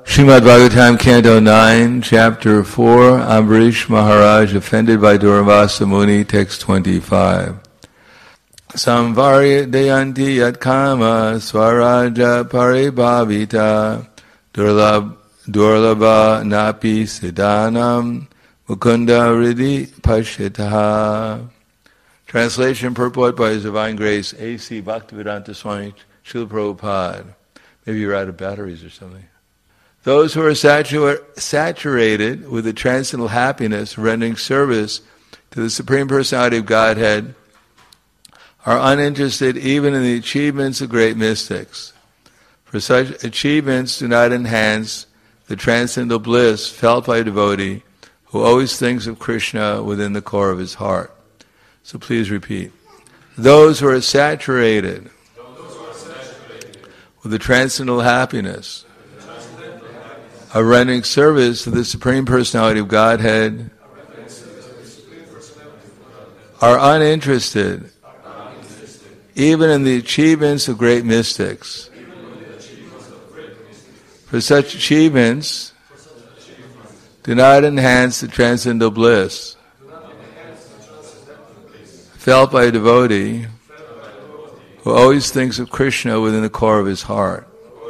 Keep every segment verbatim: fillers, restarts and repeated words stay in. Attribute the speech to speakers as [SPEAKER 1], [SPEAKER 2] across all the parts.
[SPEAKER 1] Srimad Bhagavatam, Canto nine, Chapter four, Ambarish Maharaj offended by Durvasa Muni, Text twenty-five. Samvarya dayanti yat kama swaraja paribhavita durlab durlabha napi siddhanam mukunda riddhi pashyataha. Translation, purport by His Divine Grace, A C Bhaktivedanta Swami Srila Prabhupada. Maybe you're out of batteries or something. Those who are satur- saturated with the transcendental happiness, rendering service to the Supreme Personality of Godhead, are uninterested even in the achievements of great mystics. For such achievements do not enhance the transcendental bliss felt by a devotee who always thinks of Krishna within the core of his heart. So please repeat. Those who are saturated, Those who are saturated with the transcendental happiness, of rendering service to the Supreme Personality of Godhead, are uninterested even in the achievements of great mystics. For such achievements do not enhance the transcendental bliss felt by a devotee who always thinks of Krishna within the core of his heart.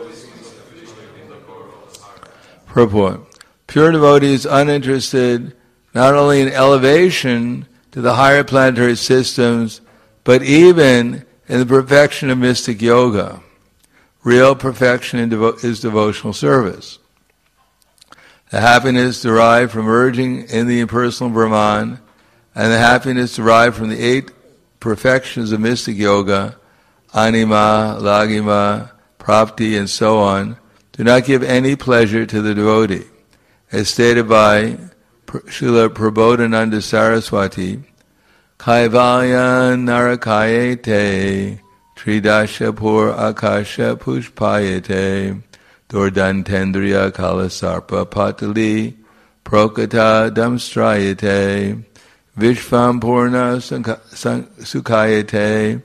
[SPEAKER 1] Purport. Pure devotee is uninterested not only in elevation to the higher planetary systems, but even in the perfection of mystic yoga. Real perfection in devo- is devotional service. The happiness derived from merging in the impersonal Brahman and the happiness derived from the eight perfections of mystic yoga, anima, lagima, prapti, and so on, do not give any pleasure to the devotee. As stated by Srila Prabodhananda Saraswati, Kaivalya narakayate tridasha pur akasha pushpayate dordantendriya kalasarpa patali prokata damstrayate vishvam purna sukayate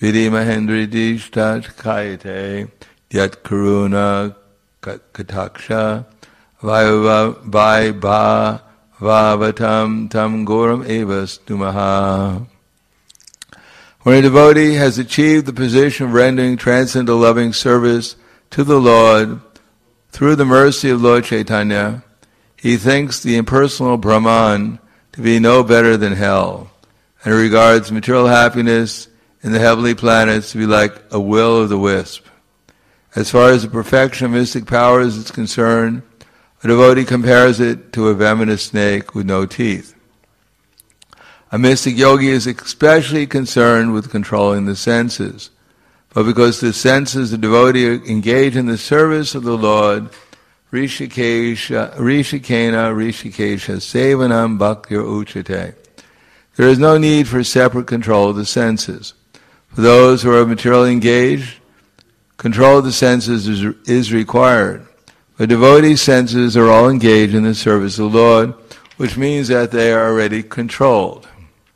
[SPEAKER 1] vidimahendridishtakayate yat karuna kataksha vaibha vavatam tam goram evas dumaha. When a devotee has achieved the position of rendering transcendental loving service to the Lord through the mercy of Lord Chaitanya, he thinks the impersonal Brahman to be no better than hell, and regards material happiness in the heavenly planets to be like a will o' the wisp. As far as the perfection of mystic powers is concerned, a devotee compares it to a venomous snake with no teeth. A mystic yogi is especially concerned with controlling the senses. But because the senses of the devotee are engaged in the service of the Lord, Rishikesha, Rishikena, Rishikesha, Sevanam Bhaktir Uchate, there is no need for separate control of the senses. For those who are materially engaged, control of the senses is, is required. But devotee senses are all engaged in the service of the Lord, which means that they are already controlled.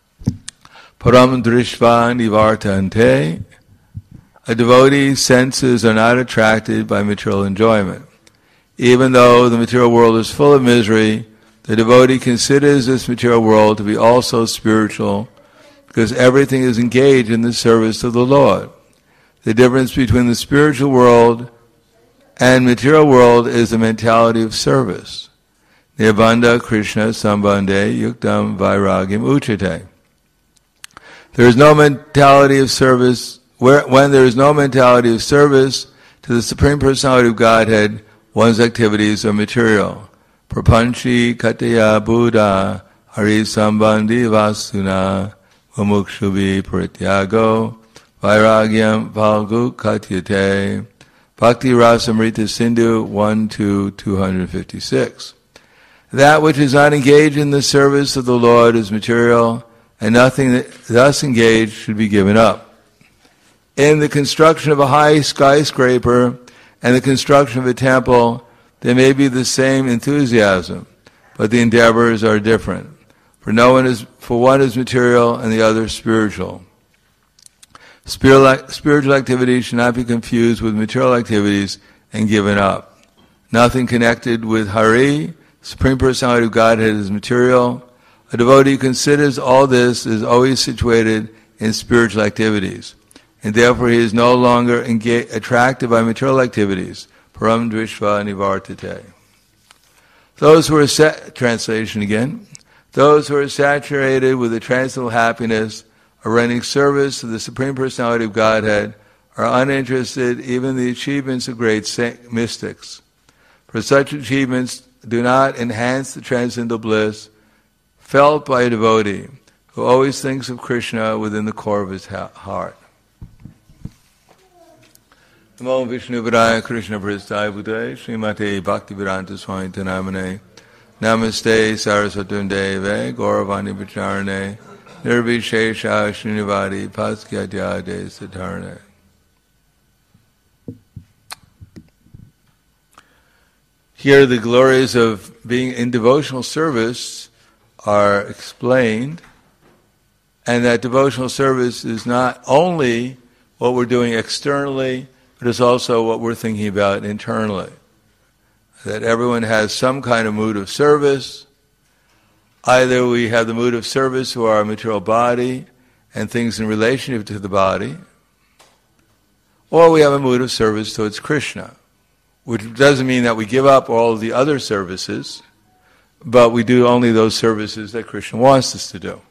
[SPEAKER 1] Param drishva nivartante. A devotee's senses are not attracted by material enjoyment. Even though the material world is full of misery, the devotee considers this material world to be also spiritual, because everything is engaged in the service of the Lord. The difference between the spiritual world and material world is the mentality of service. Nirbandha Krishna Sambandhe Yuktam Vairagyam Uchate. There is no mentality of service, where, when there is no mentality of service to the Supreme Personality of Godhead, one's activities are material. Prapanchi Kataya Buddha Hari Sambandhi Vasuna Mumukshubi Prityago Vairagyam Valgu Katyate. Bhakti Rasamrita Sindhu one two two fifty-six. That which is not engaged in the service of the Lord is material, and nothing that thus engaged should be given up. In the construction of a high skyscraper and the construction of a temple, there may be the same enthusiasm, but the endeavors are different. For no one is, for one is material and the other spiritual. Spiritual activities should not be confused with material activities and given up. Nothing connected with Hari, Supreme Personality of Godhead, is material. A devotee considers all this is always situated in spiritual activities, and therefore he is no longer engaged, attracted by material activities. Param Dvishva Nivartate. Those who are, sa- translation again, those who are saturated with the transcendental happiness are rendering service to the Supreme Personality of Godhead, are uninterested even in the achievements of great sa- mystics. For such achievements do not enhance the transcendental bliss felt by a devotee who always thinks of Krishna within the core of his ha- heart. Namo Vishnu Padaya Krishna Prasthaya Bhutaya Srimate Bhaktivedanta Swami Namane Namaste Saraswatunde Ve Gauravani Vicharane Nirvishesha Srinivadi Paskyadyade Siddharane. Here the glories of being in devotional service are explained, and that devotional service is not only what we're doing externally, but it's also what we're thinking about internally. That everyone has some kind of mood of service. Either we have the mood of service to our material body and things in relationship to the body, or we have a mood of service towards Krishna, which doesn't mean that we give up all of the other services, but we do only those services that Krishna wants us to do.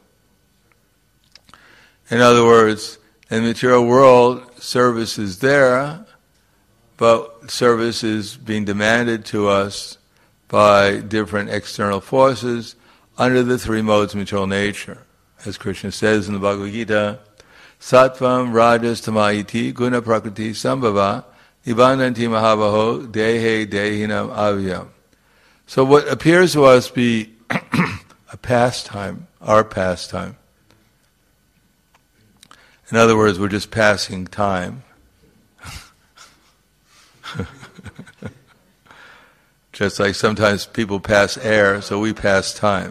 [SPEAKER 1] In other words, in the material world, service is there, but service is being demanded to us by different external forces under the three modes of material nature. As Krishna says in the Bhagavad Gita, Sattvam Rajas Tamayiti Guna Prakriti Sambhava Nibananti Mahabaho Dehe Dehinam Avyam. So what appears to us be a pastime, our pastime, in other words, we're just passing time. Just like sometimes people pass air, so we pass time.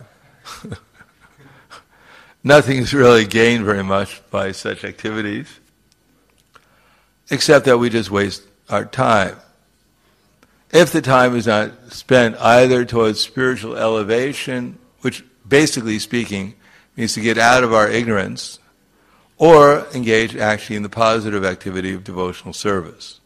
[SPEAKER 1] Nothing is really gained very much by such activities, except that we just waste our time. If the time is not spent either towards spiritual elevation, which basically speaking means to get out of our ignorance, or engage actually in the positive activity of devotional service.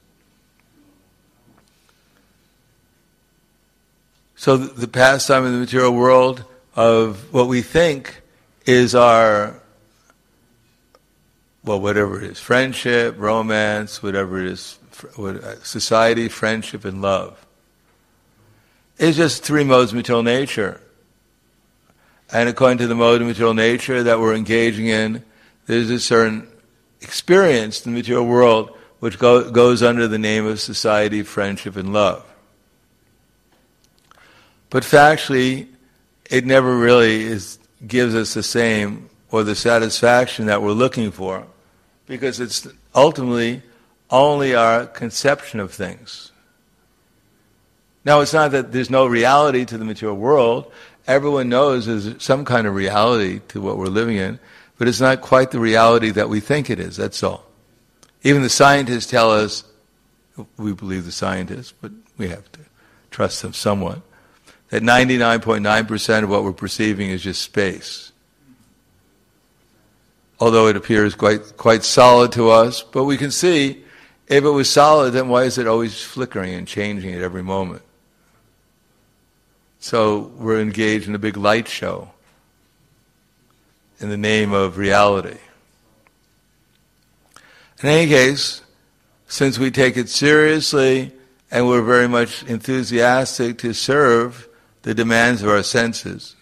[SPEAKER 1] So the, the pastime in the material world of what we think is our, well, whatever it is, friendship, romance, whatever it is, society, friendship, and love, is just three modes of material nature. And according to the mode of material nature that we're engaging in, there's a certain experience in the material world which go, goes under the name of society, friendship, and love. But factually, it never really is, gives us the same or the satisfaction that we're looking for, because it's ultimately only our conception of things. Now, it's not that there's no reality to the material world. Everyone knows there's some kind of reality to what we're living in, but it's not quite the reality that we think it is, that's all. Even the scientists tell us, we believe the scientists, but we have to trust them somewhat, that ninety-nine point nine percent of what we're perceiving is just space. Although it appears quite quite solid to us, but we can see, if it was solid, then why is it always flickering and changing at every moment? So we're engaged in a big light show in the name of reality. In any case, since we take it seriously and we're very much enthusiastic to serve the demands of our senses,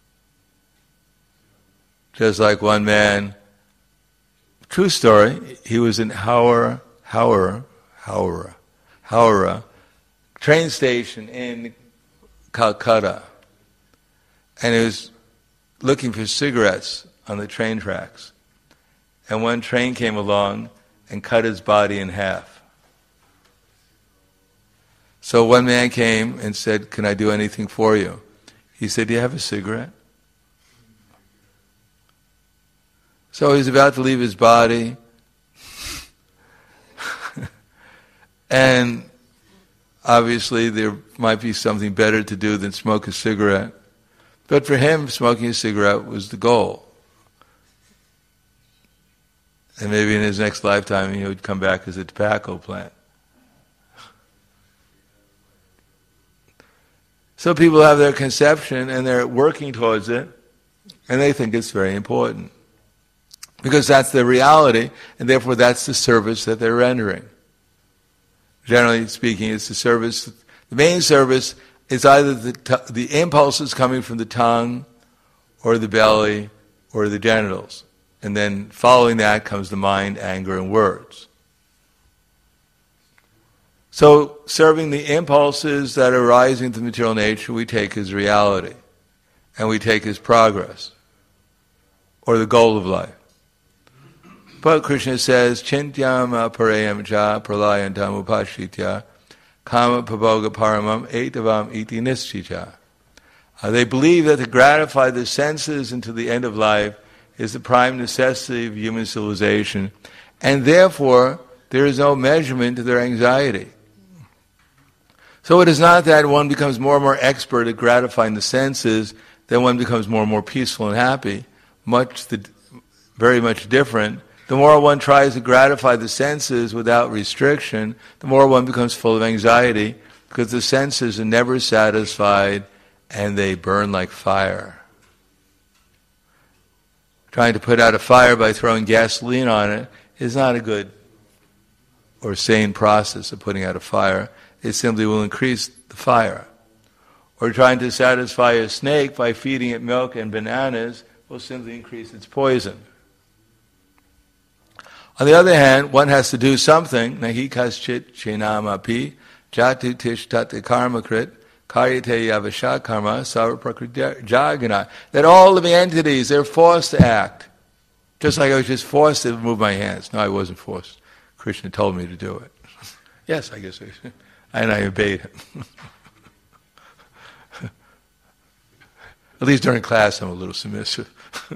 [SPEAKER 1] just like one man, true story, he was in Howrah, Howrah, Howrah, Howrah train station in Calcutta, and he was looking for cigarettes on the train tracks. And one train came along and cut his body in half. So one man came and said, "Can I do anything for you?" He said, "Do you have a cigarette?" So he's about to leave his body, obviously there might be something better to do than smoke a cigarette. But for him, smoking a cigarette was the goal. And maybe in his next lifetime he would come back as a tobacco plant. So people have their conception and they're working towards it, and they think it's very important. Because that's their reality, and therefore that's the service that they're rendering. Generally speaking, it's the service, the main service is either the, t- the impulses coming from the tongue, or the belly, or the genitals. And then following that comes the mind, anger, and words. So serving the impulses that are rising to material nature we take as reality, and we take as progress, or the goal of life. But Krishna says, Chintyam parayam cha pralayantam upashitya kama pabhoga paramam etavam iti nischita. Uh, they believe that to gratify the senses until the end of life is the prime necessity of human civilization, and therefore there is no measurement to their anxiety. So it is not that one becomes more and more expert at gratifying the senses, then one becomes more and more peaceful and happy. Much the, very much different. The more one tries to gratify the senses without restriction, the more one becomes full of anxiety, because the senses are never satisfied and they burn like fire. Trying to put out a fire by throwing gasoline on it is not a good or sane process of putting out a fire. It simply will increase the fire. Or trying to satisfy a snake by feeding it milk and bananas will simply increase its poison. On the other hand, one has to do something. Nahi kaschit chenamapi jatu tish tate karmakrit karyate yavasha karma sarva prakriti jagana. That all living entities, they're forced to act. Just like I was just forced to move my hands. No, I wasn't forced. Krishna told me to do it. Yes, I guess I should. And I obeyed him. At least during class I'm a little submissive.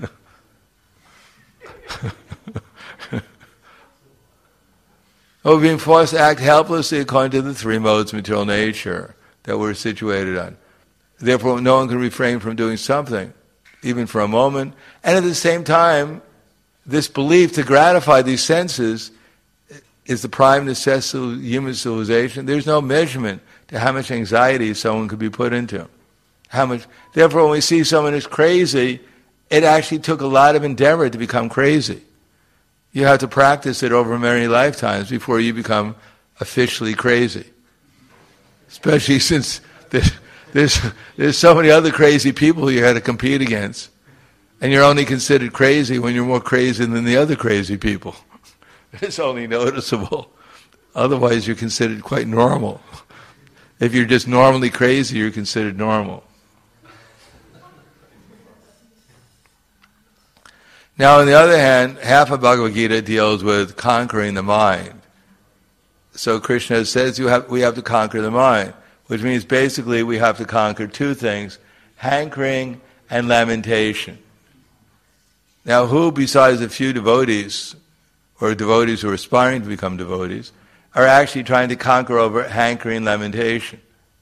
[SPEAKER 1] Oh, being forced to act helplessly according to the three modes of material nature that we're situated on. Therefore, no one can refrain from doing something, even for a moment. And at the same time, this belief to gratify these senses is the prime necessity of human civilization. There's no measurement to how much anxiety someone could be put into. How much. Therefore, when we see someone is crazy, it actually took a lot of endeavor to become crazy. You have to practice it over many lifetimes before you become officially crazy. Especially since there's, there's, there's so many other crazy people you had to compete against. And you're only considered crazy when you're more crazy than the other crazy people. It's only noticeable. Otherwise you're considered quite normal. If you're just normally crazy, you're considered normal. Now, on the other hand, half of Bhagavad Gita deals with conquering the mind. So Krishna says you have, we have to conquer the mind, which means basically we have to conquer two things, hankering and lamentation. Now, who besides a few devotees, or devotees who are aspiring to become devotees, are actually trying to conquer over hankering and lamentation?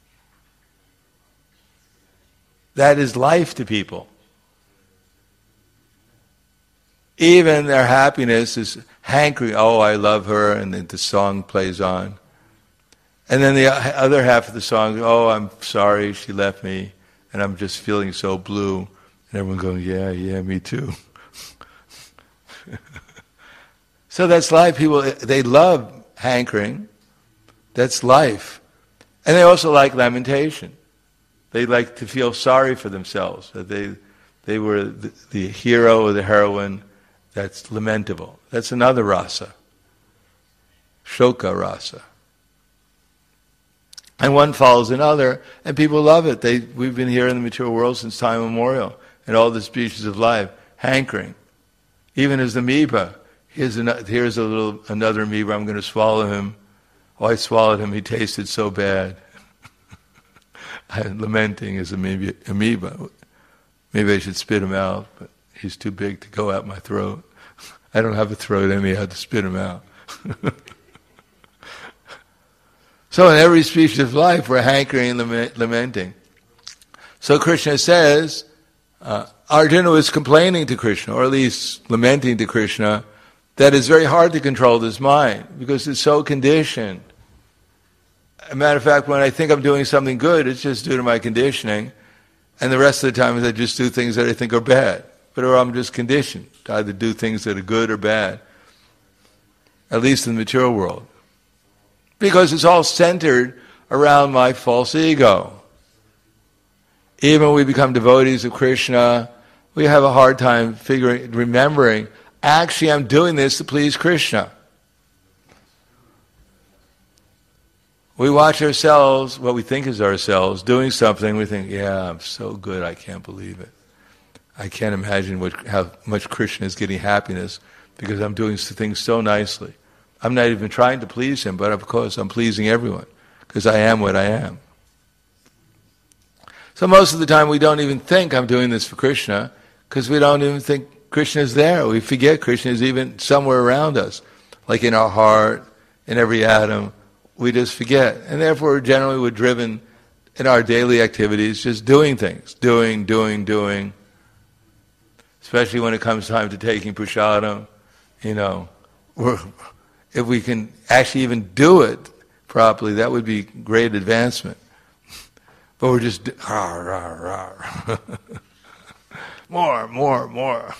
[SPEAKER 1] That is life to people. Even their happiness is hankering, oh, I love her, and then the song plays on. And then the other half of the song, oh, I'm sorry she left me, and I'm just feeling so blue. And everyone going, yeah, yeah, me too. So that's life. People, they love hankering. That's life. And they also like lamentation. They like to feel sorry for themselves, that they, they were the, the hero or the heroine. That's lamentable. That's another rasa. Shoka rasa. And one follows another, and people love it. They, we've been here in the material world since time immemorial, in all the species of life, hankering. Even as the amoeba, here's, an, here's a little another amoeba, I'm going to swallow him. Oh, I swallowed him, he tasted so bad. I'm lamenting as amoeba, amoeba. Maybe I should spit him out, but he's too big to go out my throat. I don't have a throat anyhow to spit him out. So in every species of life, we're hankering and lamenting. So Krishna says, uh, Arjuna was complaining to Krishna, or at least lamenting to Krishna, that it's very hard to control this mind, because it's so conditioned. As a matter of fact, when I think I'm doing something good, it's just due to my conditioning, and the rest of the time I just do things that I think are bad. But or I'm just conditioned to either do things that are good or bad, at least in the material world. Because it's all centered around my false ego. Even when we become devotees of Krishna, we have a hard time figuring, remembering, actually I'm doing this to please Krishna. We watch ourselves, what we think is ourselves, doing something, we think, yeah, I'm so good, I can't believe it. I can't imagine what, how much Krishna is getting happiness because I'm doing things so nicely. I'm not even trying to please him, but of course I'm pleasing everyone because I am what I am. So most of the time we don't even think I'm doing this for Krishna because we don't even think Krishna is there. We forget Krishna is even somewhere around us, like in our heart, in every atom. We just forget. And therefore generally we're driven in our daily activities just doing things, doing, doing, doing. Especially when it comes time to taking prasadam, you know, we're, if we can actually even do it properly, that would be great advancement. But we're just, rah, rah, rah. more, more, more.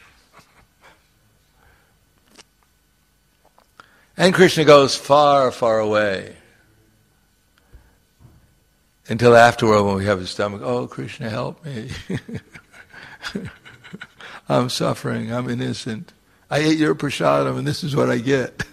[SPEAKER 1] And Krishna goes far, far away. Until afterward when we have his stomach, oh, Krishna, help me. I'm suffering, I'm innocent. I ate your prasadam and this is what I get.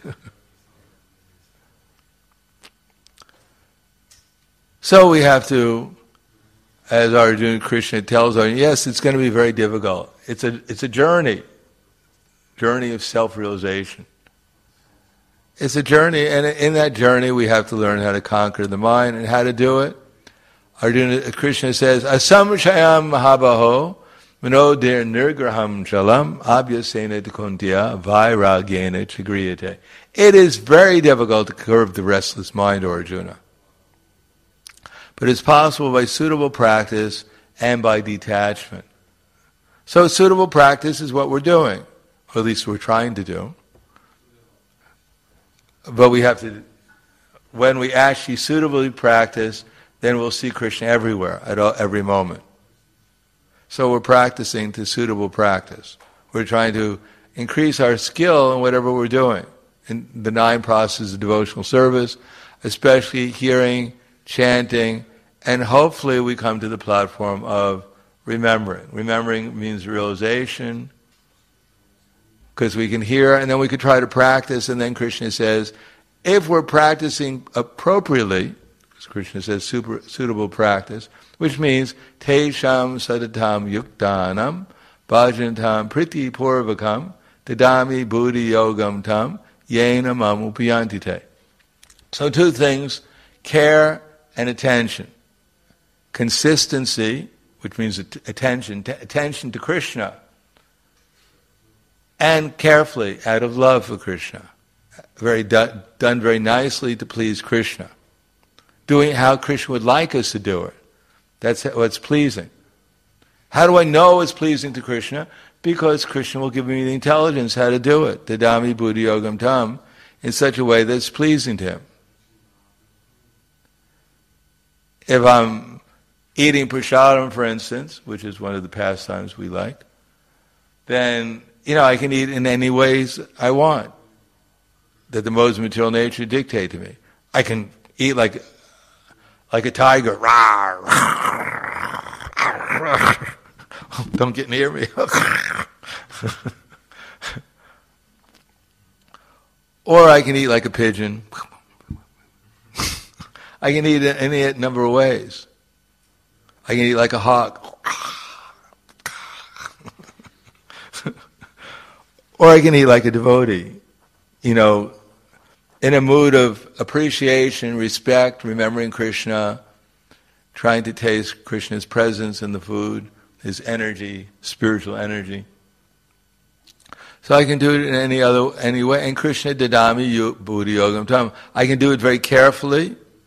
[SPEAKER 1] So we have to, as Arjuna Krishna tells us, yes, it's going to be very difficult. It's a it's a journey, journey of self-realization. It's a journey, and in that journey we have to learn how to conquer the mind and how to do it. Arjuna Krishna says, Asamshayam mahabaho manodir nirgraham chalam abhyasena kuntya vairagena chigriyate. It is very difficult to curb the restless mind, Arjuna. But it's possible by suitable practice and by detachment. So suitable practice is what we're doing, or at least we're trying to do. But we have to, when we actually suitably practice, then we'll see Krishna everywhere, at all, every moment. So we're practicing to suitable practice. We're trying to increase our skill in whatever we're doing, in the nine processes of devotional service, especially hearing, chanting, and hopefully we come to the platform of remembering. Remembering means realization, because we can hear and then we could try to practice, and then Krishna says, if we're practicing appropriately, as Krishna says, super, suitable practice, which means Tesham Sadatam Yuktanam Bhajantam Priti Purvakam Tadami Buddhi Yogam Tam Yena Mam Upayantite. So two things, care and attention. Consistency, which means attention, t- attention to Krishna, and carefully, out of love for Krishna. Very do- done very nicely to please Krishna. Doing it how Krishna would like us to do it. That's what's pleasing. How do I know it's pleasing to Krishna? Because Krishna will give me the intelligence how to do it. Tadami buddhi yogam tam, in such a way that's pleasing to him. If I'm eating prasadam, for instance, which is one of the pastimes we like, then, you know, I can eat in any ways I want that the modes of material nature dictate to me. I can eat like like a tiger. Don't get near me. Or I can eat like a pigeon. I can eat in any number of ways. I can eat like a hawk. Or I can eat like a devotee. You know, in a mood of appreciation, respect, remembering Krishna, trying to taste Krishna's presence in the food, his energy, spiritual energy. So I can do it in any other any way. And Krishna dadami buddhi yogam tam. I can do it very carefully,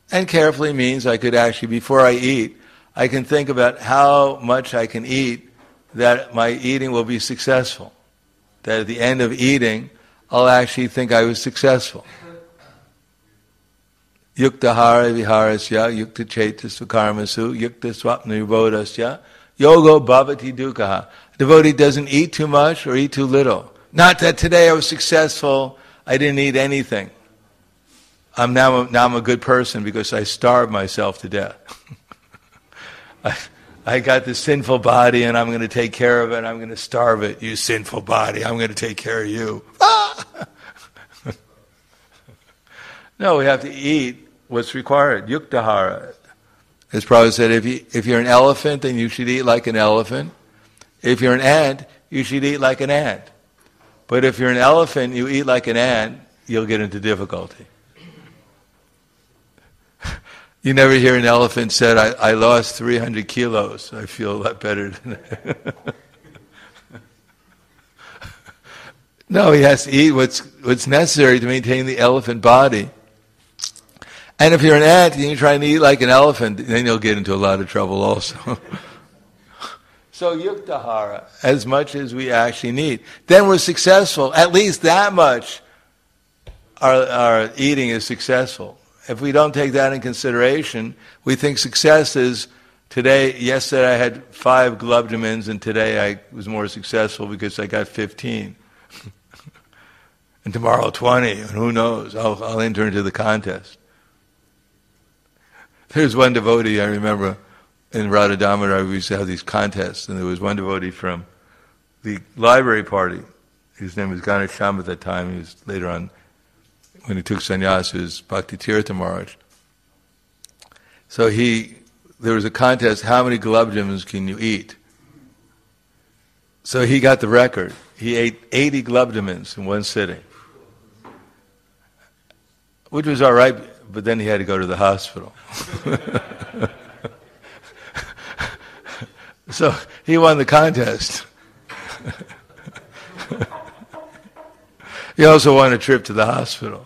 [SPEAKER 1] And carefully means I could actually, before I eat, I can think about how much I can eat that my eating will be successful. That at the end of eating, I'll actually think I was successful. Yukta hara viharasya, yukta chetasva karmasu, yukta swapna vibodasya, yogo bhavati dukkha. Devotee doesn't eat too much or eat too little. Not that today I was successful, I didn't eat anything. I'm now, now I'm a good person because I starved myself to death. I, I got this sinful body and I'm going to take care of it. I'm going to starve it. You sinful body, I'm going to take care of you. Ah! No, we have to eat what's required. Yuktahara. As Prabhupada said, if, you, if you're an elephant, then you should eat like an elephant. If you're an ant, you should eat like an ant. But if you're an elephant, you eat like an ant, you'll get into difficulty. You never hear an elephant said, I, I lost three hundred kilos. I feel a lot better than that. No, he has to eat what's, what's necessary to maintain the elephant body. And if you're an ant and you try to eat like an elephant, then you'll get into a lot of trouble also. So yuktahara, as much as we actually need. Then we're successful. At least that much our, our eating is successful. If we don't take that in consideration, we think success is today, yesterday I had five gulabjamins and today I was more successful because I got fifteen. And tomorrow twenty, and who knows, I'll, I'll enter into the contest. There's one devotee, I remember, in Radha Damodar, we used to have these contests, and there was one devotee from the library party. His name was Ganesham at that time. He was later on, when he took sannyas, he was Bhakti Tirtha Maharaj. So he, there was a contest, how many gulabjams can you eat? So he got the record. He ate eighty gulabjams in one sitting. Which was all right, but then he had to go to the hospital. So he won the contest. He also won a trip to the hospital.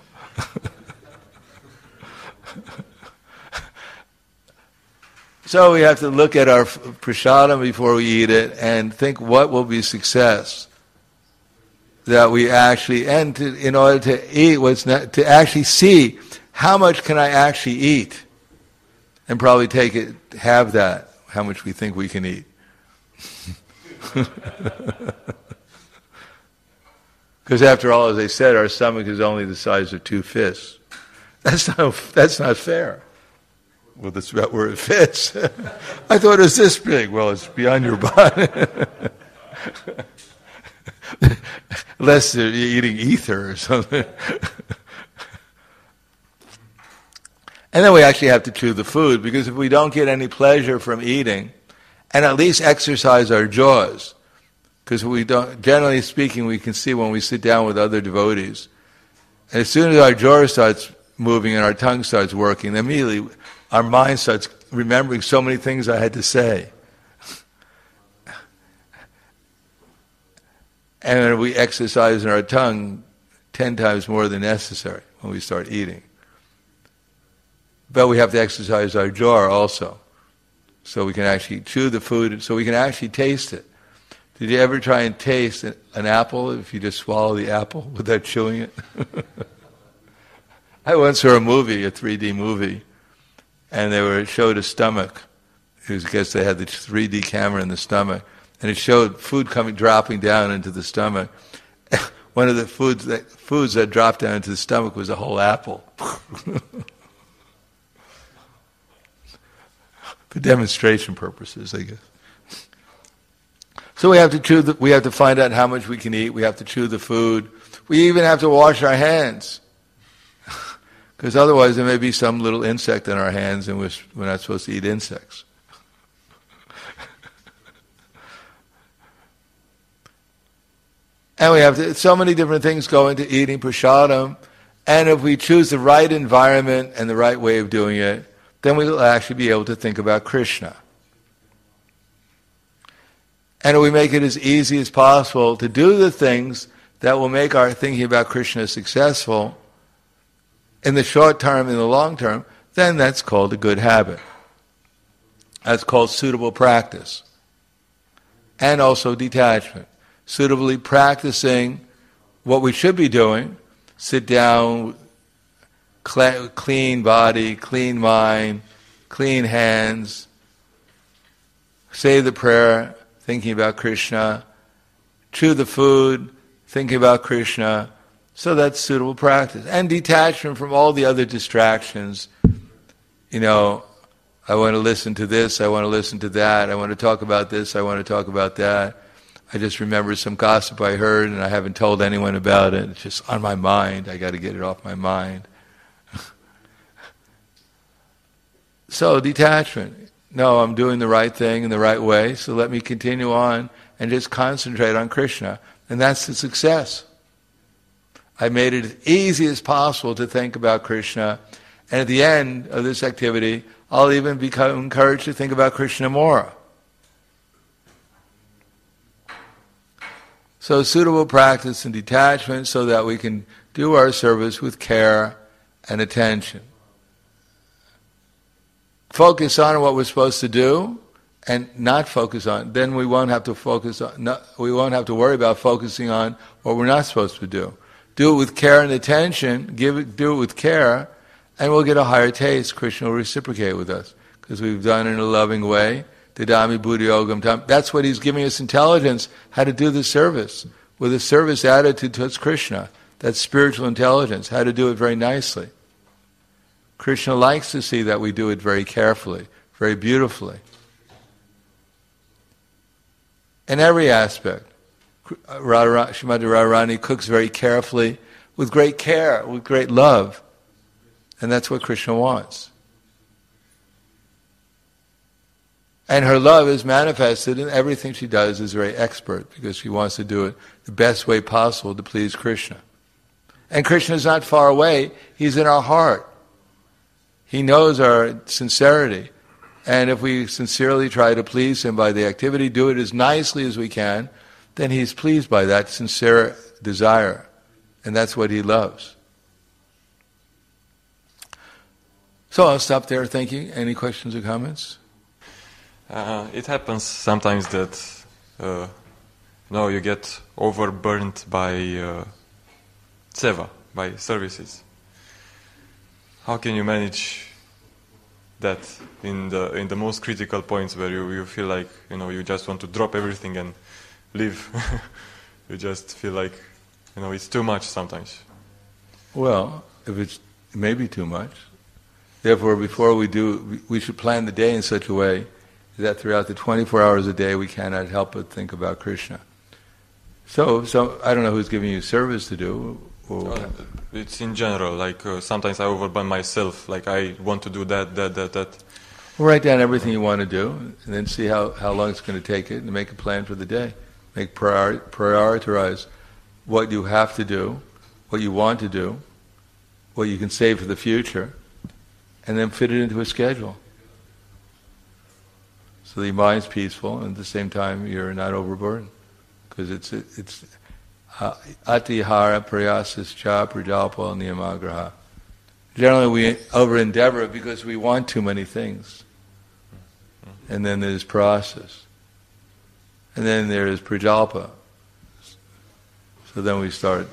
[SPEAKER 1] So we have to look at our prasadam before we eat it and think what will be success. That we actually, and to, in order to eat what's not, to actually see how much can I actually eat, and probably take it, have that, how much we think we can eat. Because after all, as I said, our stomach is only the size of two fists. That's not, that's not fair. Well, that's about where it fits. I thought it was this big. Well, it's beyond your body. Unless you're eating ether or something. And then we actually have to chew the food, because if we don't get any pleasure from eating, and at least exercise our jaws, because we don't, generally speaking, we can see when we sit down with other devotees, and as soon as our jaw starts moving and our tongue starts working, immediately our mind starts remembering so many things I had to say. And we exercise in our tongue ten times more than necessary when we start eating. But we have to exercise our jaw also, so we can actually chew the food, so we can actually taste it. Did you ever try and taste an apple if you just swallow the apple without chewing it? I once saw a movie, a three D movie, and they were showed a stomach. It was, I guess they had the three D camera in the stomach, and it showed food coming, dropping down into the stomach. One of the foods that foods that dropped down into the stomach was a whole apple. For demonstration purposes, I guess. So we have to chew. The, we have to find out how much we can eat. We have to chew the food. We even have to wash our hands, because otherwise there may be some little insect in our hands, and we're, we're not supposed to eat insects. And we have to, so many different things go into eating prasadam, and if we choose the right environment and the right way of doing it, then we'll actually be able to think about Krishna. And if we make it as easy as possible to do the things that will make our thinking about Krishna successful, in the short term, in the long term, then that's called a good habit. That's called suitable practice. And also detachment. Suitably practicing what we should be doing, sit down, cl- clean body, clean mind, clean hands, say the prayer, thinking about Krishna, chew the food, thinking about Krishna. So that's suitable practice. And detachment from all the other distractions. You know, I want to listen to this, I want to listen to that, I want to talk about this, I want to talk about that. I just remember some gossip I heard and I haven't told anyone about it. It's just on my mind, I got to get it off my mind. So detachment. No, I'm doing the right thing in the right way, so let me continue on and just concentrate on Krishna. And that's the success. I made it as easy as possible to think about Krishna. And at the end of this activity, I'll even become encouraged to think about Krishna more. So suitable practice and detachment so that we can do our service with care and attention. Focus on what we're supposed to do and not focus on. Then we won't have to focus on, no, we won't have to worry about focusing on what we're not supposed to do. Do it with care and attention, give it, do it with care, and we'll get a higher taste. Krishna will reciprocate with us because we've done it in a loving way. Didami buddhi yogam tam. That's what he's giving us intelligence, how to do the service, with a service attitude towards Krishna. That's spiritual intelligence, how to do it very nicely. Krishna likes to see that we do it very carefully, very beautifully. In every aspect. Radha, Srimati Radharani cooks very carefully, with great care, with great love. And that's what Krishna wants. And her love is manifested in everything she does is very expert, because she wants to do it the best way possible to please Krishna. And Krishna is not far away, he's in our heart. He knows our sincerity. And if we sincerely try to please him by the activity, do it as nicely as we can, then he's pleased by that sincere desire. And that's what he loves. So I'll stop there. Thank you. Any questions or comments?
[SPEAKER 2] Uh, it happens sometimes that uh, no, you get overburnt by uh, seva, by services. How can you manage that in the in the most critical points where you, you feel like you know you just want to drop everything and leave? You just feel like you know it's too much sometimes.
[SPEAKER 1] Well, if it's maybe too much, therefore before we do, we should plan the day in such a way that throughout the twenty-four hours a day we cannot help but think about Krishna. So, so I don't know who's giving you service to do. Or
[SPEAKER 2] uh, it's in general, like uh, sometimes I overburn myself, like I want to do that, that, that, that.
[SPEAKER 1] Well, write down everything you want to do, and then see how, how long it's going to take it, and make a plan for the day. Make priori- prioritize what you have to do, what you want to do, what you can save for the future, and then fit it into a schedule. So the mind's peaceful, and at the same time you're not overburdened, because it's it's atihara prayasascha prajalpa niyamagraha. Generally, we over endeavor because we want too many things, and then there's process, and then there is prajalpa. So then we start.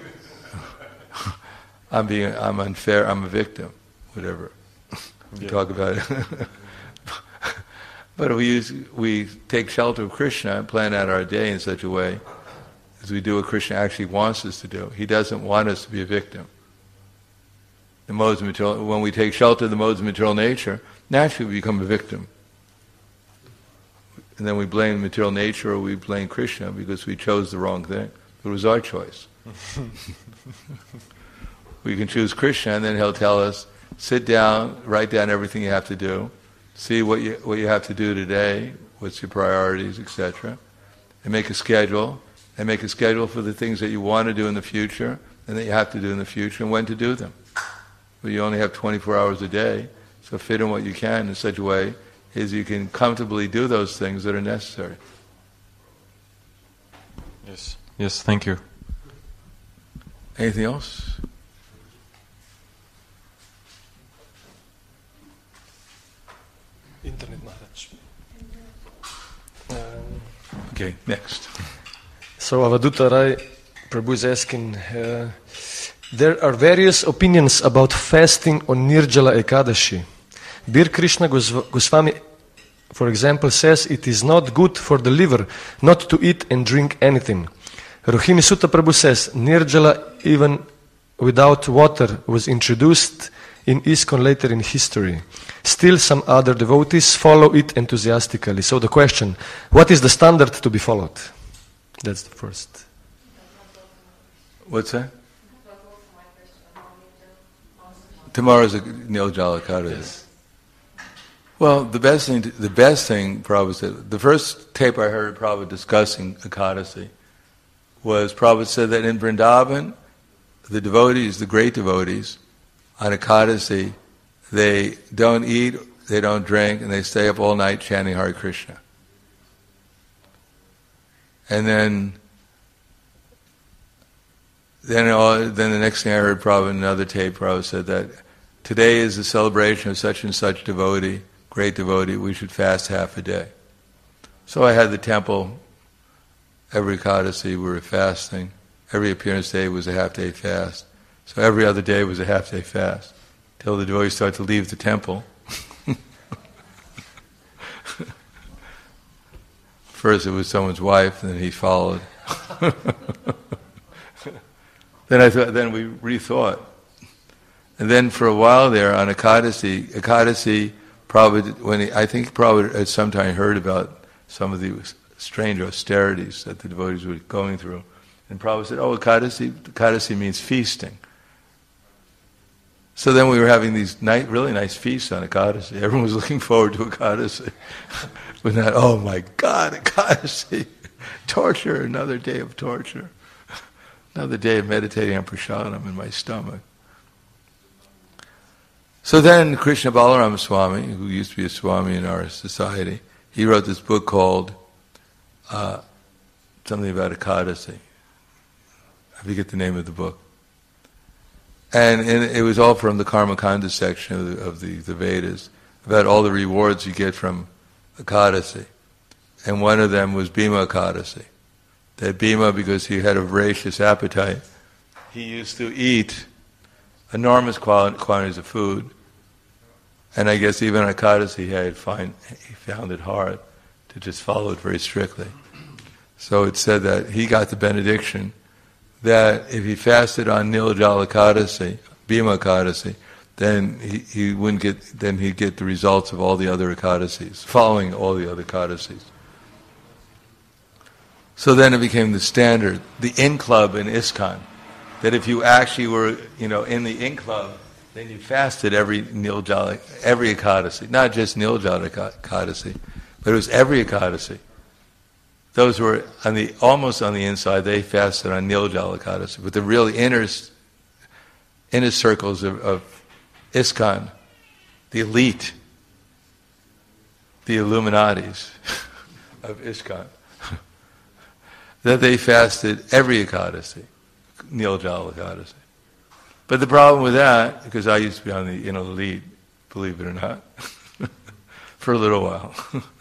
[SPEAKER 1] I'm being, I'm unfair. I'm a victim. Whatever we yeah. talk about it. But we use, we take shelter of Krishna and plan out our day in such a way as we do what Krishna actually wants us to do. He doesn't want us to be a victim. The modes of material, when we take shelter of the modes of material nature, naturally we become a victim. And then we blame material nature or we blame Krishna because we chose the wrong thing. It was our choice. We can choose Krishna and then he'll tell us, sit down, write down everything you have to do, see what you what you have to do today, what's your priorities, et cetera, and make a schedule, and make a schedule for the things that you want to do in the future, and that you have to do in the future, and when to do them. But you only have twenty-four hours a day, so fit in what you can in such a way as you can comfortably do those things that are necessary.
[SPEAKER 2] Yes. Yes, thank you.
[SPEAKER 1] Anything else?
[SPEAKER 3] Internet Maharaj. Um,
[SPEAKER 1] Okay, next.
[SPEAKER 3] So Avadhuta Rai Prabhu is asking, uh, there are various opinions about fasting on Nirjala Ekadashi. Bir Krishna Gosv- Goswami, for example, says it is not good for the liver not to eat and drink anything. Rohini Sutta Prabhu says Nirjala even without water was introduced in ISKCON later in history. Still some other devotees follow it enthusiastically. So the question, what is the standard to be followed? That's the first.
[SPEAKER 1] What's that? Tomorrow's a Niljala Ekadasi.
[SPEAKER 3] Yes.
[SPEAKER 1] Well, the best thing, to, the best thing Prabhupada said, the first tape I heard Prabhupada discussing Ekadasi was Prabhupada said that in Vrindavan, the devotees, the great devotees, on Ekadasi, they don't eat, they don't drink, and they stay up all night chanting Hare Krishna. And then, then, all, then the next thing I heard Prabhupada in another tape, Prabhupada said that today is the celebration of such and such devotee, great devotee, we should fast half a day. So I had the temple, every Ekadasi we were fasting, every appearance day was a half day fast. So every other day was a half day fast, till the devotees started to leave the temple. First it was someone's wife, and then he followed. Then I thought, then we rethought. And then for a while there on Ekadasi, Ekadasi, Prabhupada, when he, I think Prabhupada at some time heard about some of the strange austerities that the devotees were going through. And Prabhupada said, oh, Ekadasi, Ekadasi means feasting. So then we were having these nice, really nice feasts on Ekadasi. Everyone was looking forward to Ekadasi. But not, oh my God, Ekadasi, torture, another day of torture. Another day of meditating on prasadam in my stomach. So then Krishna Balaram Swami, who used to be a Swami in our society, he wrote this book called uh, something about Ekadasi. I forget the name of the book. And, and it was all from the Karma Kanda section of the, of the, the Vedas, about all the rewards you get from Ekadasi. And one of them was Bhima Ekadasi. That Bhima, because he had a voracious appetite, he used to eat enormous quantities of food. And I guess even on Ekadasi he, had find, he found it hard to just follow it very strictly. So it said that he got the benediction that if he fasted on Niljala Ekadasi, Bhima Ekadasi, then he, he wouldn't get, then he'd get the results of all the other Ekadasis, following all the other Ekadasis. So then it became the standard, the in club in ISKCON, that if you actually were, you know, in the in club, then you fasted every Niljala, every Ekadasi, not just Niljala Ekadasi, but it was every Ekadasi. Those who were on the almost on the inside, they fasted on Niljala Ekadasi, but the really inner inner circles of, of ISKCON, the elite, the Illuminatis of ISKCON, that they fasted every Ekadasi, Niljala Ekadasi. But the problem with that, because I used to be on the you know elite, believe it or not, for a little while.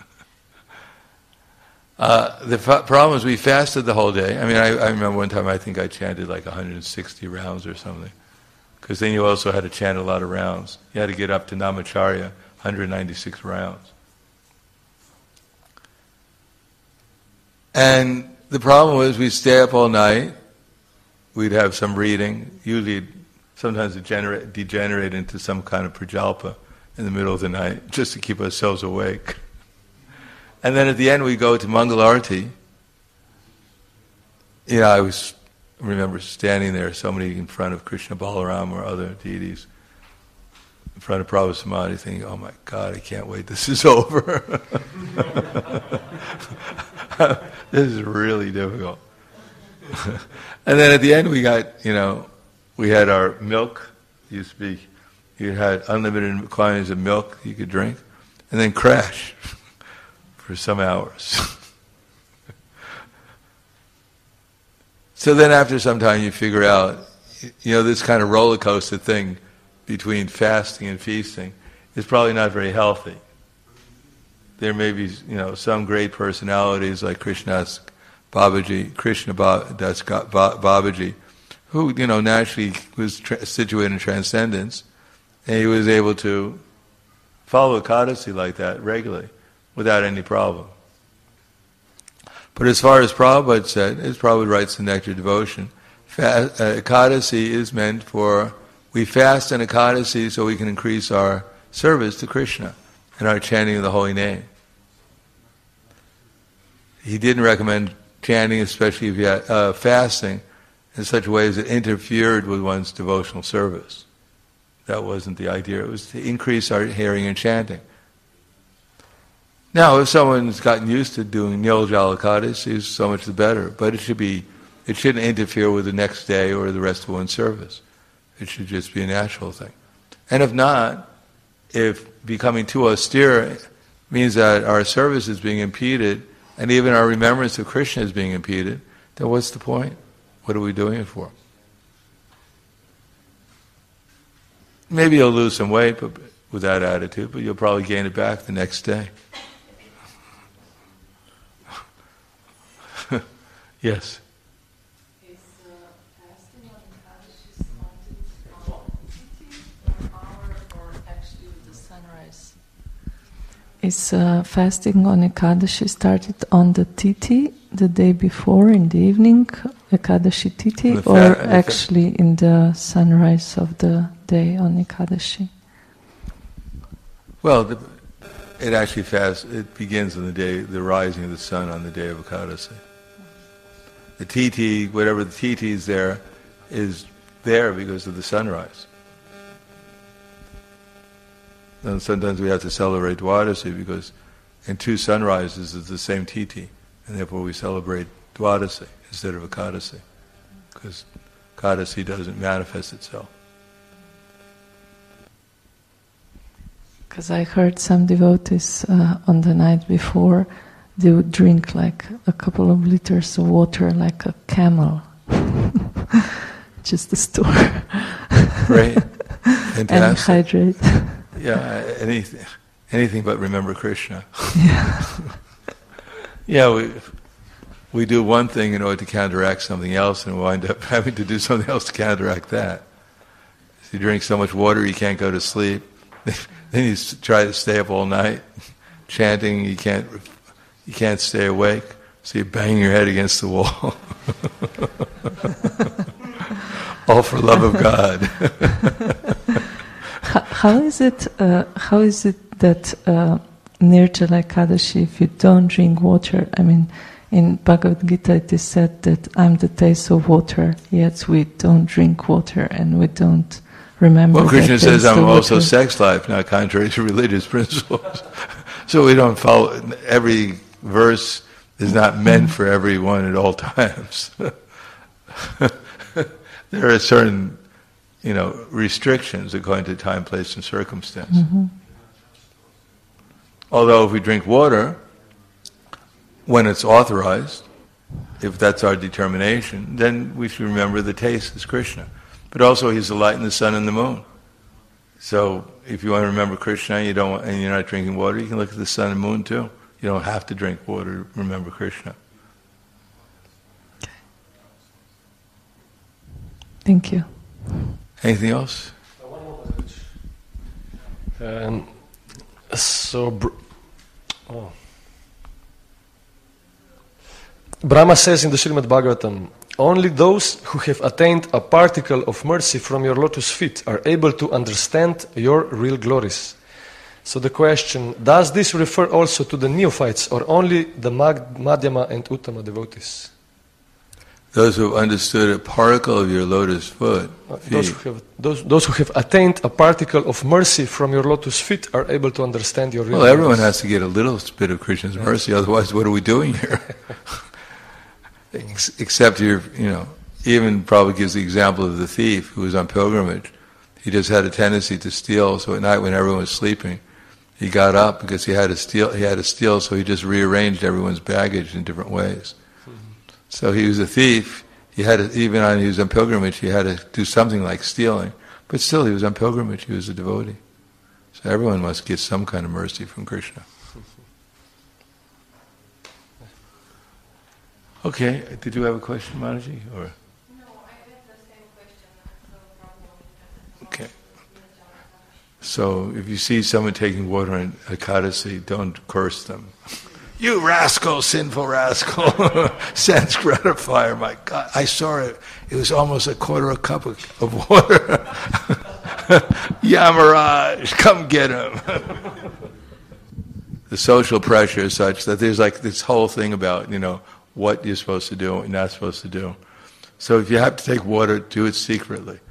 [SPEAKER 1] Uh, the f- problem is we fasted the whole day. I mean, I, I remember one time I think I chanted like one hundred sixty rounds or something. Because then you also had to chant a lot of rounds. You had to get up to Namacharya, one hundred ninety-six rounds. And the problem was we'd stay up all night. We'd have some reading. Usually, sometimes it degenerate, degenerate into some kind of prajalpa in the middle of the night, just to keep ourselves awake. And then at the end we go to Mangalarti. You know, I was remember standing there, somebody in front of Krishna Balaram or other deities, in front of Prabhupada Samadhi, thinking, oh my God, I can't wait, this is over. This is really difficult. And then at the end we got, you know, we had our milk, used to be, you had unlimited quantities of milk you could drink, and then crash for some hours. So then after some time you figure out, you know, this kind of roller coaster thing between fasting and feasting is probably not very healthy. there may be, you know, some great personalities like Krishnadas Babaji, Krishna Das Babaji, who, you know, naturally was tra- situated in transcendence, and he was able to follow Ekadasi like that regularly, without any problem. But as far as Prabhupada said, as Prabhupada writes in Nectar Devotion, fa- uh, Ekadasi is meant for, we fast in Ekadasi so we can increase our service to Krishna and our chanting of the holy name. He didn't recommend chanting, especially if you had uh, fasting, in such ways that interfered with one's devotional service. That wasn't the idea. It was to increase our hearing and chanting. Now, if someone's gotten used to doing Niljala Ekadasi, so much the better. But it should be, it shouldn't interfere with the next day or the rest of one's service. It should just be a natural thing. And if not, if becoming too austere means that our service is being impeded, and even our remembrance of Krishna is being impeded, then what's the point? What are we doing it for? Maybe you'll lose some weight but with that attitude, but you'll probably gain it back the next day. Yes?
[SPEAKER 4] Is uh, fasting on Ekadashi started on Tithi or hour or actually with the sunrise? Is uh, fasting on Ekadashi started on the Tithi, the day before in the evening, Ekadashi Tithi,
[SPEAKER 1] fa-
[SPEAKER 4] or actually in the sunrise of the day on Ekadashi?
[SPEAKER 1] Well, the, it actually fast. It begins on the day, the rising of the sun on the day of Ekadasi. The Tithi, whatever the Tithi is there, is there because of the sunrise. And sometimes we have to celebrate Dwadasi because in two sunrises is the same Tithi, and therefore we celebrate Dwadasi instead of Ekadasi, because Ekadasi doesn't manifest itself.
[SPEAKER 4] Because I heard some devotees uh, on the night before, they would drink like a couple of liters of water like a camel. Just a store.
[SPEAKER 1] Great. Fantastic.
[SPEAKER 4] And hydrate.
[SPEAKER 1] Yeah, anything, anything but remember Krishna.
[SPEAKER 4] Yeah.
[SPEAKER 1] Yeah, we we do one thing in order to counteract something else, and we wind up having to do something else to counteract that. So you drink so much water you can't go to sleep. Then you try to stay up all night chanting. You can't you can't stay awake, so you bang your head against the wall. All for love of God.
[SPEAKER 4] how, how is it? Uh, how is it that uh, Nirjala Ekadashi, if you don't drink water, I mean, in Bhagavad Gita it is said that I'm the taste of water, yet we don't drink water and we don't remember.
[SPEAKER 1] Well, Krishna
[SPEAKER 4] that
[SPEAKER 1] says
[SPEAKER 4] taste
[SPEAKER 1] I'm
[SPEAKER 4] of
[SPEAKER 1] also
[SPEAKER 4] water.
[SPEAKER 1] sex life, not contrary to religious principles. So we don't follow, every verse is not meant for everyone at all times. There are certain, you know, restrictions according to time, place, and circumstance.
[SPEAKER 4] Mm-hmm.
[SPEAKER 1] Although if we drink water, when it's authorized, if that's our determination, then we should remember the taste is Krishna. But also He's the light and the sun and the moon. So if you want to remember Krishna and you don't want, and you're not drinking water, you can look at the sun and moon too. You don't have to drink water to remember Krishna.
[SPEAKER 4] Thank you.
[SPEAKER 1] Anything else?
[SPEAKER 3] Um, so, Br- oh. Brahma says in the Srimad Bhagavatam, only those who have attained a particle of mercy from your lotus feet are able to understand your real glories. So the question, does this refer also to the neophytes or only the Mag- Madhyama and Uttama devotees?
[SPEAKER 1] Those who have understood a particle of your lotus foot,
[SPEAKER 3] Uh, Those
[SPEAKER 1] feet,
[SPEAKER 3] who, have, those, those who have attained a particle of mercy from your lotus feet are able to understand your real
[SPEAKER 1] well, everyone
[SPEAKER 3] glories.
[SPEAKER 1] has to get a little bit of Krishna's mercy, otherwise what are we doing here? Ex- Except you're, you know, even probably gives the example of the thief who was on pilgrimage. He just had a tendency to steal, so at night when everyone was sleeping, he got up because he had to steal, he had to steal, so he just rearranged everyone's baggage in different ways. So he was a thief. He had to, even on he was on pilgrimage, he had to do something like stealing. But still, he was on pilgrimage. He was a devotee. So everyone must get some kind of mercy from Krishna. Okay, did you have a question, Mataji? Or?
[SPEAKER 5] No, I have the same question.
[SPEAKER 1] Okay. So if you see someone taking water in Ekadasi, don't curse them. You rascal, sinful rascal, sense gratifier, my God. I saw it. It was almost a quarter a cup of, of water. Yamaraj, come get him. The social pressure is such that there's like this whole thing about, you know, what you're supposed to do and what you're not supposed to do. So if you have to take water, do it secretly.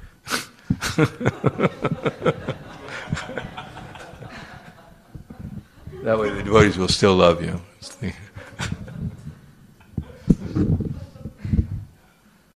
[SPEAKER 1] That way the devotees will still love you.